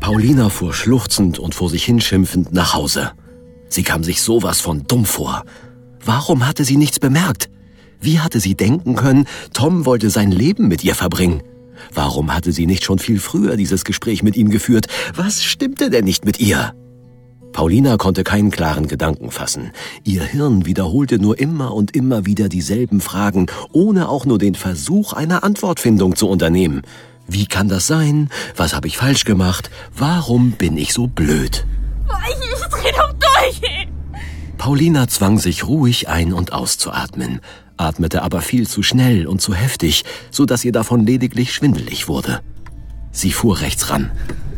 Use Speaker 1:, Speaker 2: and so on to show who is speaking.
Speaker 1: Paulina fuhr schluchzend und vor sich hinschimpfend nach Hause. Sie kam sich sowas von dumm vor. Warum hatte sie nichts bemerkt? Wie hatte sie denken können, Tom wollte sein Leben mit ihr verbringen? Warum hatte sie nicht schon viel früher dieses Gespräch mit ihm geführt? Was stimmte denn nicht mit ihr? Paulina konnte keinen klaren Gedanken fassen. Ihr Hirn wiederholte nur immer und immer wieder dieselben Fragen, ohne auch nur den Versuch einer Antwortfindung zu unternehmen. Wie kann das sein? Was habe ich falsch gemacht? Warum bin ich so blöd?
Speaker 2: Ich dreh doch durch!
Speaker 1: Paulina zwang sich ruhig ein- und auszuatmen, atmete aber viel zu schnell und zu heftig, so dass ihr davon lediglich schwindelig wurde. Sie fuhr rechts ran.